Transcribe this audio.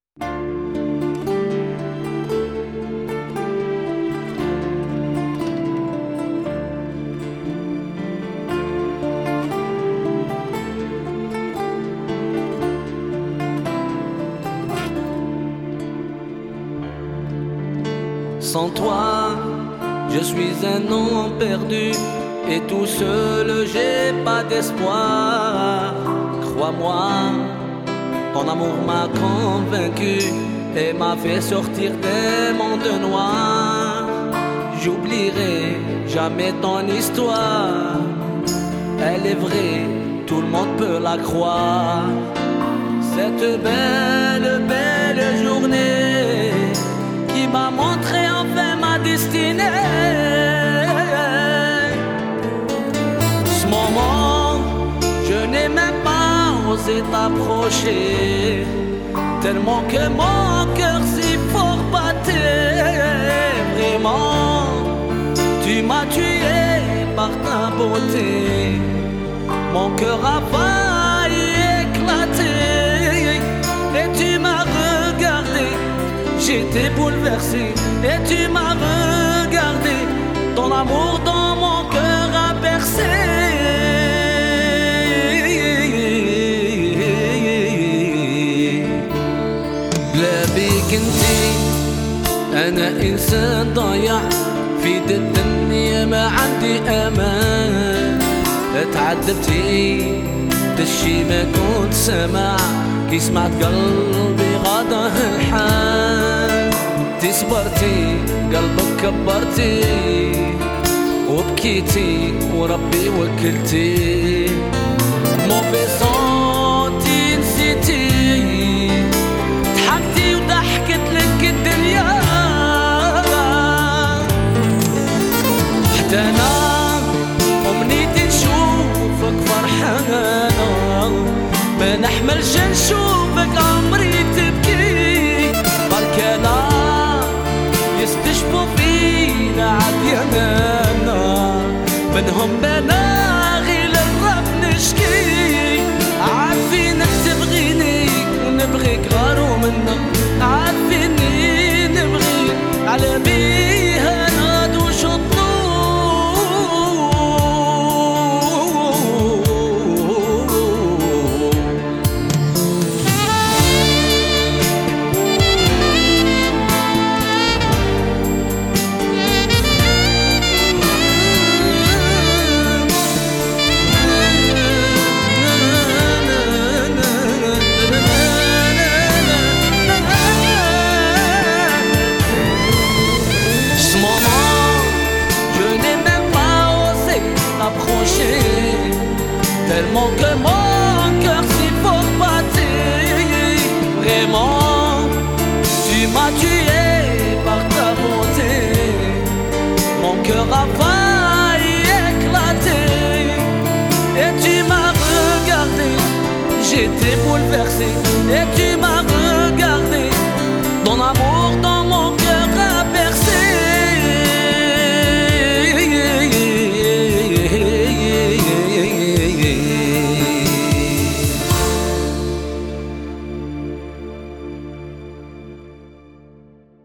Sans toi, je suis un homme perdu et tout seul, j'ai pas d'espoir. Crois-moi, ton amour m'a convaincu et m'a fait sortir des mondes noirs. J'oublierai jamais ton histoire, elle est vraie, tout le monde peut la croire. Cette belle journée qui m'a montré enfin ma destinée. Ce moment, je n'ai même pas osé t'approcher, tellement que mon cœur si fort battait. Vraiment, tu m'as tué par ta beauté, mon cœur a failli éclater. Et tu m'as regardé, j'étais bouleversé, et tu m'as regardé, ton amour dans mon cœur a percé. بلابيك انتي انا انسان ضايع في دي الدنيا ما عندي امان. اتعذبتي دشي ما كنت سمع كي سمعت قلبي غاضه الحال. انتي صبرتي قلبك كبرتي وبكيتي وربي وكلتي. موفي صوتي نسيتي ضحكتي وضحكت لك الدنيا. حتى انا امنيتي نشوفك فرحانه ما نحملش نشوفك عمري تبكي. بركانا يستشفوا فينا عديانا منهم بلاغي للرب نشكي. عارفينك تبغيني ونبغيك غاروا منك، عارفيني نبغيك على بيها ناد وشطلو. Tellement que mon cœur si fort battait. Vraiment, tu m'as tué par ta beauté, mon cœur a failli éclater. Et tu m'as regardé, j'étais bouleversé, et tu